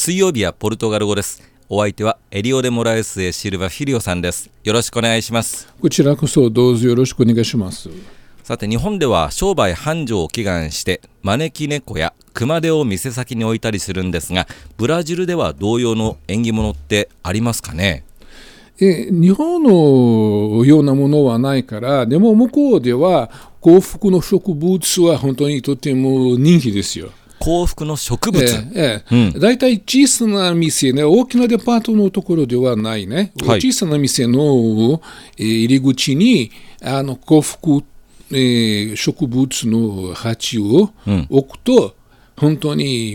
水曜日はポルトガル語です。お相手はエリオ・デ・モラエス・エ・シルバ・フィリオさんです。よろしくお願いします。 こちらこそどうぞよろしくお願いします。 さて、日本では商売繁盛を祈願して招き猫や熊手を店先に置いたりするんですが、ブラジルでは同様の縁起物ってありますかね？ 日本のようなものはないから、でも向こうでは幸福の植物は本当にとても人気ですよ。 幸福の植物、 だいたい小さな店ね、大きなデパートのところではないね、はい、小さな店の入り口に幸福、植物の鉢を置くと、本当に、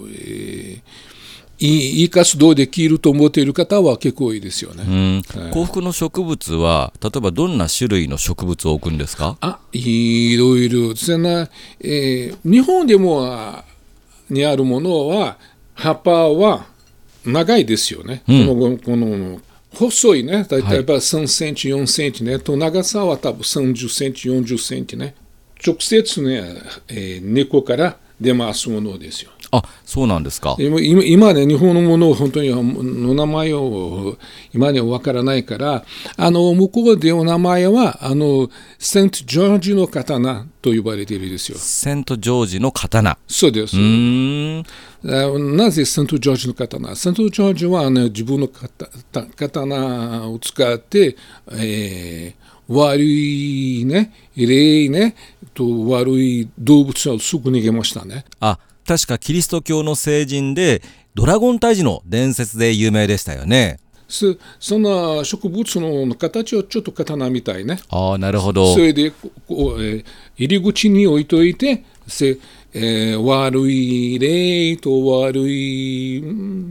いい活動できると思っている方は結構多いですよね。 幸福の植物は例えばどんな種類の植物を置くんですか？ いろいろですね。日本でもにあるものは葉っぱは長いですよね。この細いね、だいたい3センチ4センチね、と長さは多分30センチ40センチね、直接ね、猫から出ますものですよ。 そうなんですか。 今ね、日本のものを本当にの名前を今には分からないから、向こうでお名前はセントジョージの刀と呼ばれているんですよ。 セントジョージの刀。そうです。なぜセントジョージの刀？セントジョージは、自分の刀を使って、悪いね、霊ねと悪い動物をすぐ逃げましたね。 確かキリスト教の聖人でドラゴン退治の伝説で有名でしたよね。 その植物の形はちょっと刀みたいね。 なるほど。 それで入り口に置いといて、悪い霊と悪い、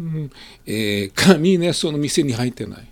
神ね、その店に入ってない。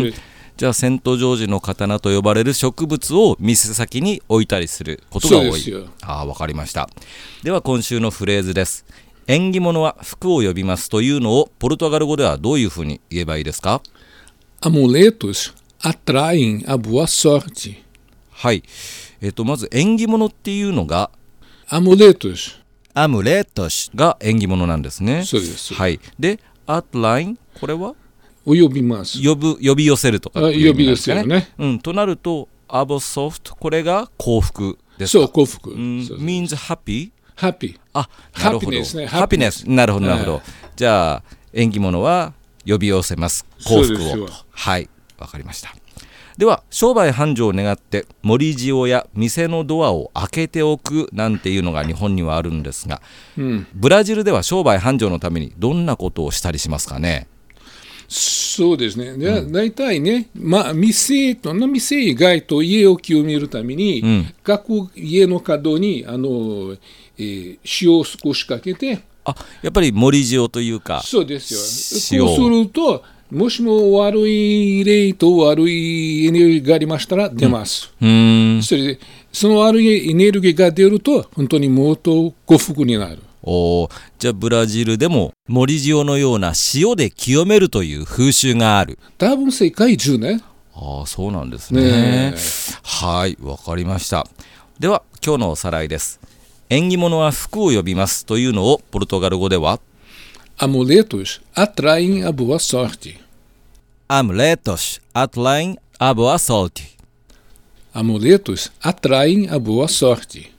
じゃあセントジョージの刀と呼ばれる植物を店先に置いたりすることが多い。そうですよ。わかりました。では今週のフレーズです。縁起物は福を呼びますというのをポルトガル語ではどういうふうに言えばいいですか？ Amuletos atraem a boa sorte。 はい、まず縁起物っていうのがアムレトスが縁起物なんですね。 そうです。 はい。で、atraem、これは呼びます。 呼び寄せるとかっていう意味なんですかね。 呼び寄せるね。 となるとアボソフト、これが幸福ですか？ そう、幸福。 means happy。 なるほど。 ハピネス。なるほど。じゃあ縁起物は呼び寄せます。幸福を。はい、わかりました。では商売繁盛を願って盛り塩や店のドアを開けておくなんていうのが日本にはあるんですが、ブラジルでは商売繁盛のためにどんなことをしたりしますかね？ そうですね。大体ね、店以外と家を清めるために、各家の角に塩を少しかけて、 やっぱり盛り塩というか。そうですよ。こうすると、もしも悪い霊と悪いエネルギーがありましたら出ます。それでその悪いエネルギーが出ると本当にもっと幸福になる。 じゃあブラジルでも盛り塩のような塩で清めるという風習がある。 多分世界中ね。 そうなんですね。はい、わかりました。では今日のおさらいです。縁起物は福を呼びますというのをポルトガル語では Amuletos atraem a boa sorte。 Amuletos atraem a boa sorte。 Amuletos atraem a boa sorte。